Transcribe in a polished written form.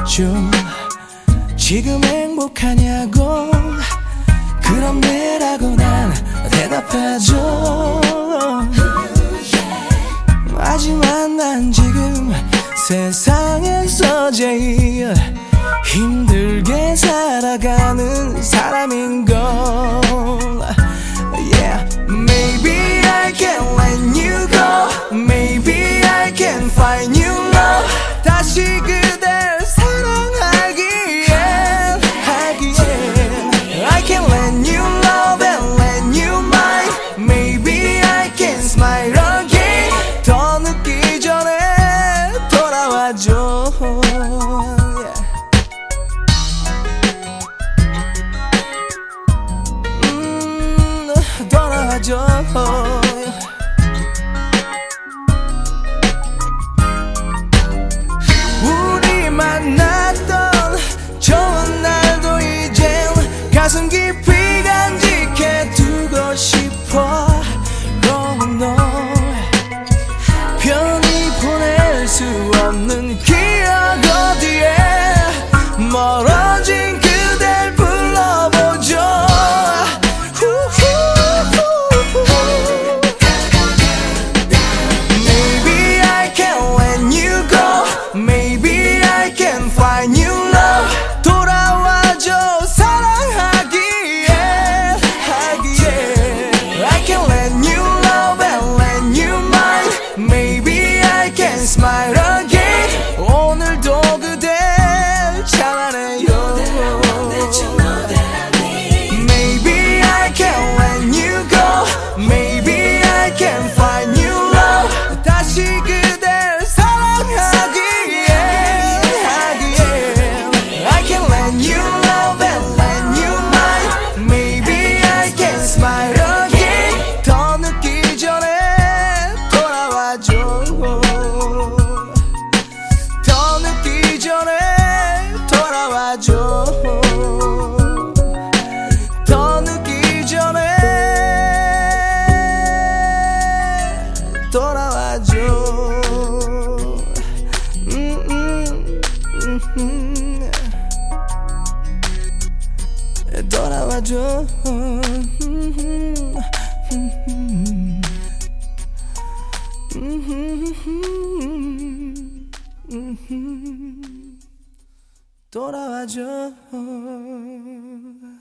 묻죠. 지금 행복하냐고. 그럼 내라고 난 대답하죠. 하지만 난 지금 세상에서 제일 힘들게 살아가는 사람인걸. Yeah, maybe I can let you go. Maybe I can find new love. 다시 그댈 사랑하기엔 I can let you love and let you mine. Maybe I can smile again. 더 늦기 전에 돌아와줘. 돌아와줘. 우리 만났던 좋은 날도 이젠 가슴 깊이 간직해 두고 싶어. Oh no. 편히 보낼 수 없는 기억 어디에 멀어진 그댈 불러보죠. Maybe I can let you go. Maybe I can find new love. 돌아와줘 사랑하기에 I can let you love and let you mine. Maybe I can smile again. 오늘도 그댈 참아내요. Maybe I can let you go. Maybe I can find new love. 다시 그댈 사랑하기에 I can let you love and let you mine. Maybe I can smile again. 더 늦기 전에 돌아와줘. 더 늦기 전에 돌아와줘. 더 늦기 전에 돌아와줘. 돌아와줘. 돌아와줘.